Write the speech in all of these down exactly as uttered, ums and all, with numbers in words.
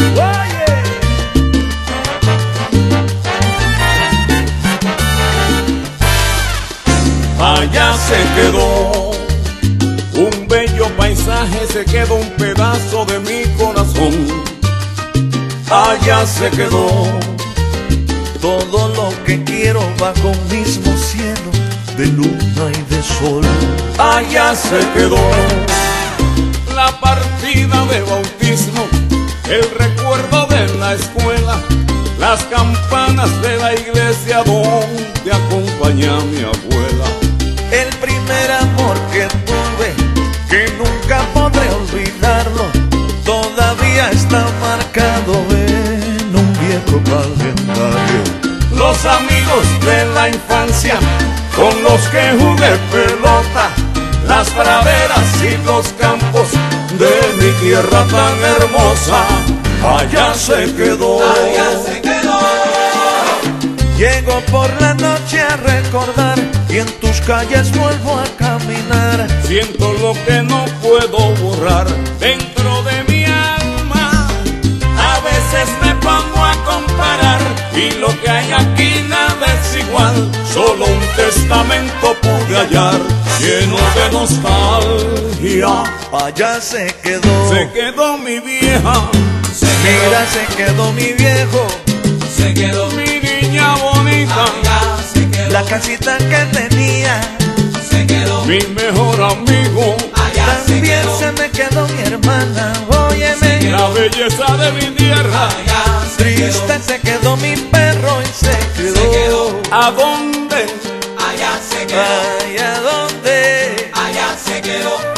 Oye. Allá se quedó un bello paisaje, se quedó un pedazo de mi corazón. Allá se quedó todo lo que quiero bajo un mismo cielo de luna y de sol. Allá se quedó la partida de bautismo, el recuerdo de la escuela, las campanas de la iglesia donde acompañé a mi abuela. El primer amor que tuve, que nunca podré olvidarlo, todavía está marcado en un viejo calendario. Los amigos de la infancia con los que jugué pelota, las praderas y los campos de mi tierra tan hermosa, allá se quedó. Allá se quedó. Llego por la noche a recordar y en tus calles vuelvo a caminar. Siento lo que no puedo borrar dentro de mi alma. A veces me pongo a comparar y lo que hay aquí nada es igual. Solo un testamento pude hallar lleno de nostalgia. Allá se quedó, se quedó mi vieja, se quedó. Mira, se quedó mi viejo, se quedó mi niña bonita. Allá se quedó. la casita que tenía, se quedó. Mi mejor amigo, Allá también se quedó. se me quedó mi hermana. Óyeme, la belleza de mi tierra. Allá se triste quedó. se quedó mi perro y se quedó. Se quedó. ¿A dónde? Allá se quedó. Ay, ¿a dónde? Allá se quedó.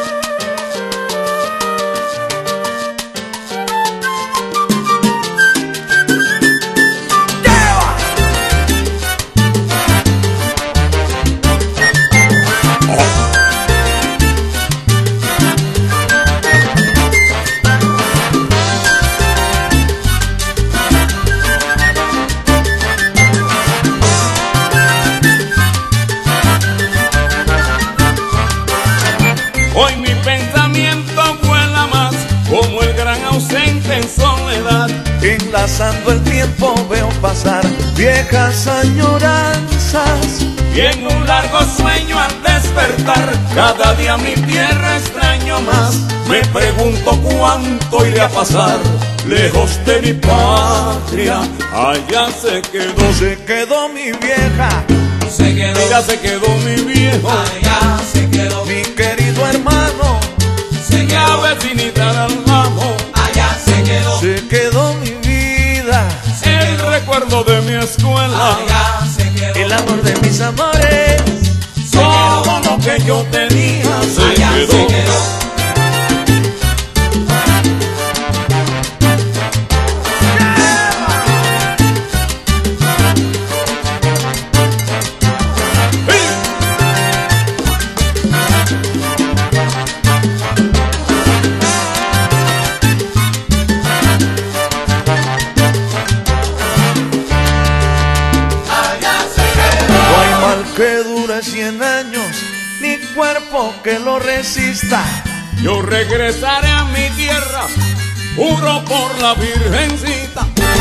Hoy mi pensamiento vuela más como el gran ausente en soledad. Enlazando el tiempo veo pasar viejas añoranzas. Y en un largo sueño al despertar, cada día mi tierra extraño más. Me pregunto cuánto iré a pasar lejos de mi patria. Allá se quedó, Se quedó mi vieja, Se quedó. allá se quedó mi viejo, Allá se quedó. mi querido hermano. Se la quedó. vecinita del amo, Allá se quedó. Se quedó mi vida, el recuerdo de mi escuela, Allá se quedó. el amor de mis amores. todo lo que yo tenía se Allá se quedó. quedó. No hay mal que dure cien años, ni cuerpo que lo resista. Yo regresaré a mi tierra, juro por la virgencita.